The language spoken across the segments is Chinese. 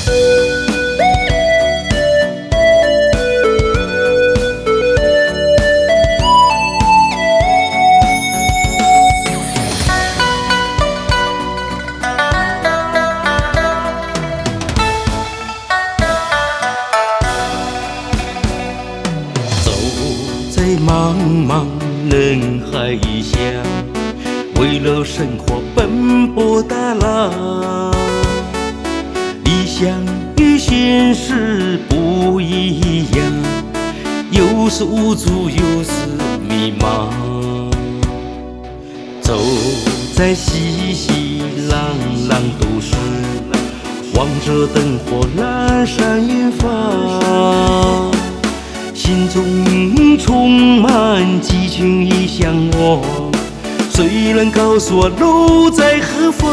在茫茫人海下，为了生活奔波的浪，理想与现实不一样，有时无助，有时迷茫。走在熙熙攘攘都市，望着灯火阑珊远方，心中充满激情与向往，谁能告诉我路在何方？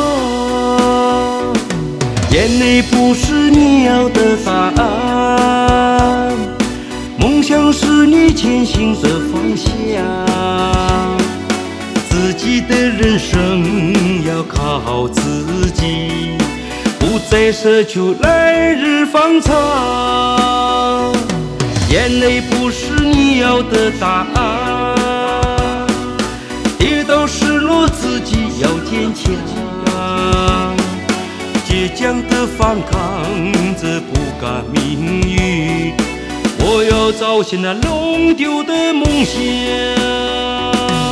眼泪不是你要的答案，梦想是你前行的方向。自己的人生要靠自己，不再奢求来日方长。眼泪不是你要的答案，跌倒失落自己要坚强，倔强的反抗着不甘命运，我要找寻那弄丢的梦想。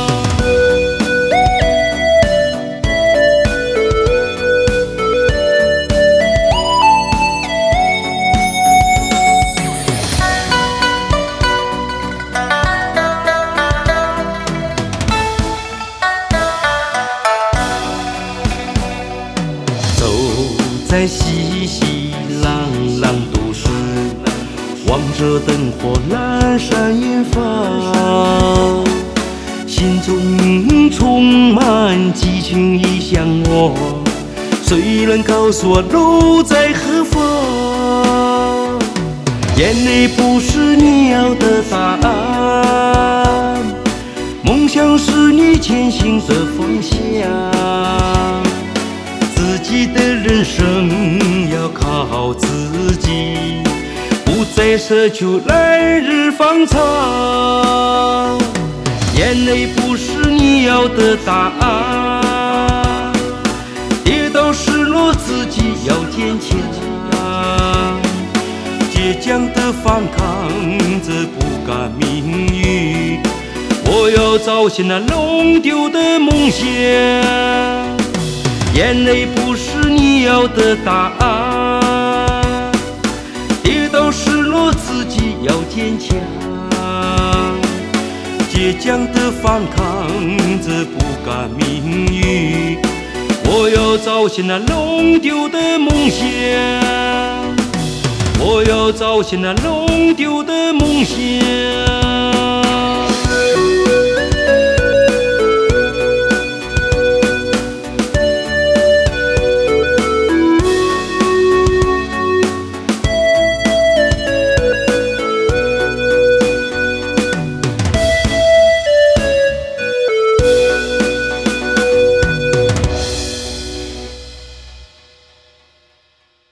在熙熙攘攘都市，望着灯火阑珊远方，心中充满激情与向往，谁能告诉我路在何方？眼泪不是你要的答案，梦想是你前行的方向。自己的人生要靠自己，不再奢求来日方长。眼泪不是你要的答案，跌倒失落自己要坚强，倔强的反抗着不甘命运，我要找寻那弄丢的梦想。眼泪不是你要的答案，跌倒失落自己要坚强，倔强的反抗着不甘命运，我要找寻那弄丢的梦想，我要找寻那弄丢的梦想。